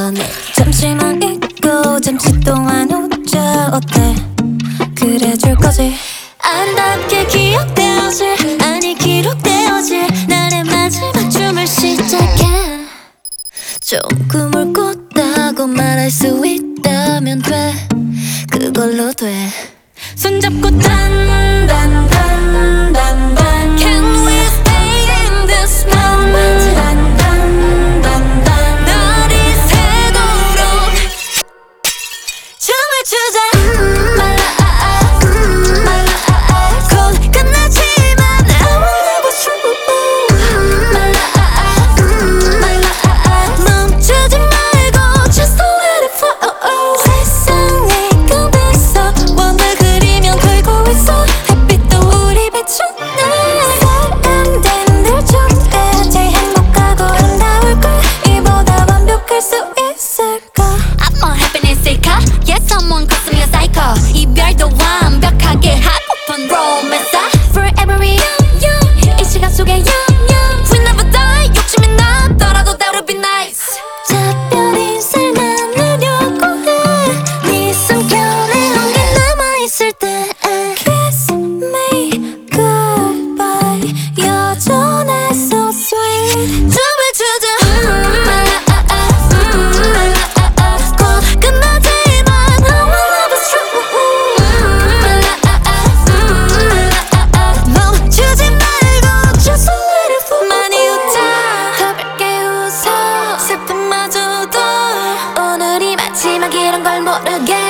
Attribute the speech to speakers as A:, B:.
A: 네. 잠시만 잊고 잠시 동안 웃자 어때? 그래줄 거지? 아름답게 기억되어질 아니 기록되어질 나의 마지막 춤을 시작해. 좋은 꿈을 꿨다고 말할 수 있다면 돼. 그걸로 돼. 손잡고 단단단단단 Can we stay in this moment? 단단단단단 널 이새도록 춤을 추자. 곧 끝나지만 I will never stop. 멈추지 말고 just let it flow. 세상에 끝에서 원을 그리면 걸고 있어. 햇빛도 우리 비추네. 사람들 늘 좋겠지. 행복하고 아름다울걸. 이보다 완벽할 수 있을까?
B: I'm a happiness seeker. Yes, someone calls me a psycho. 이별도 완벽하게 하고픈 romance.
A: Forever young 이 시간 속에 young
B: We never die. 욕심이 나더라도 that would be nice.
A: 작별 인사를 나누려고 해. 네 숨결에 온게 남아있을 때 Kiss me goodbye 여전해 so sweet.
B: 춤을 추자.
A: 곧 끝나지만 I will never stop. 멈추지 말고 just let it flow.
B: 많이 웃자.
A: 더 밝게 웃어.
B: 슬픔마저도
A: 오늘이 마지막이란 걸 모르게